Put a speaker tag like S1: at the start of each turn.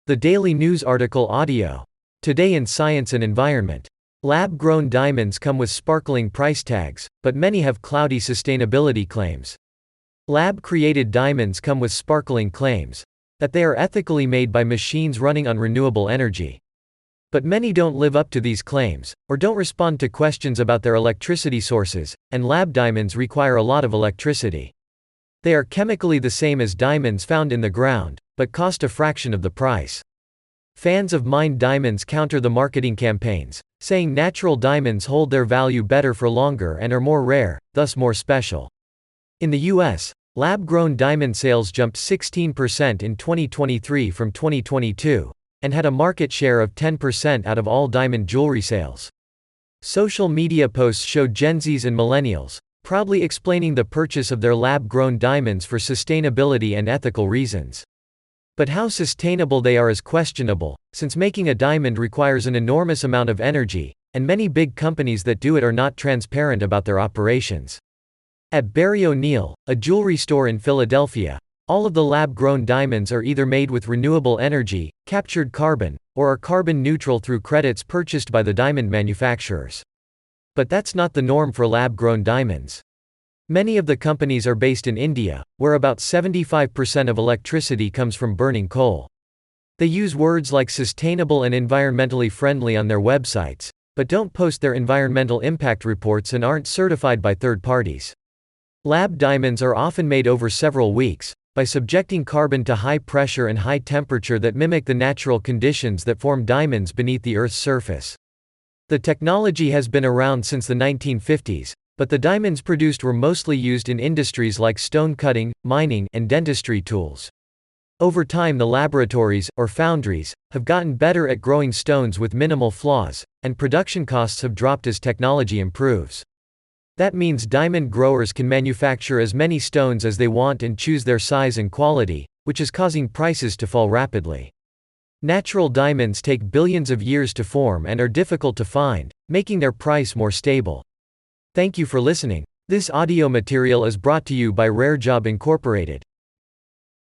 S1: The Daily News article audio. Today in Science and Environment. Lab-grown diamonds come with sparkling price tags, but many have cloudy sustainability claims. Lab-created diamonds come with sparkling claims that they are ethically made by machines running on renewable energy. But many don't live up to these claims, or don't respond to questions about their electricity sources, and lab diamonds require a lot of electricity. They are chemically the same as diamonds found in the ground, but cost a fraction of the price. Fans of mined diamonds counter the marketing campaigns, saying natural diamonds hold their value better for longer and are more rare, thus more special. In the US, lab-grown diamond sales jumped 16% in 2023 from 2022, and had a market share of 10% out of all diamond jewelry sales. Social media posts showed Gen Zs and millennials proudly explaining the purchase of their lab-grown diamonds for sustainability and ethical reasons. But how sustainable they are is questionable, since making a diamond requires an enormous amount of energy, and many big companies that do it are not transparent about their operations. At Barry O'Neill, a jewelry store in Philadelphia, all of the lab-grown diamonds are either made with renewable energy, captured carbon, or are carbon neutral through credits purchased by the diamond manufacturers. But that's not the norm for lab-grown diamonds. Many of the companies are based in India, where about 75% of electricity comes from burning coal. They use words like sustainable and environmentally friendly on their websites, but don't post their environmental impact reports and aren't certified by third parties. Lab diamonds are often made over several weeks, by subjecting carbon to high pressure and high temperature that mimic the natural conditions that form diamonds beneath the Earth's surface. The technology has been around since the 1950s, but the diamonds produced were mostly used in industries like stone cutting, mining, and dentistry tools. Over time, the laboratories, or foundries, have gotten better at growing stones with minimal flaws, and production costs have dropped as technology improves. That means diamond growers can manufacture as many stones as they want and choose their size and quality, which is causing prices to fall rapidly. Natural diamonds take billions of years to form and are difficult to find, making their price more stable. Thank you for listening. This audio material is brought to you by RareJob Incorporated.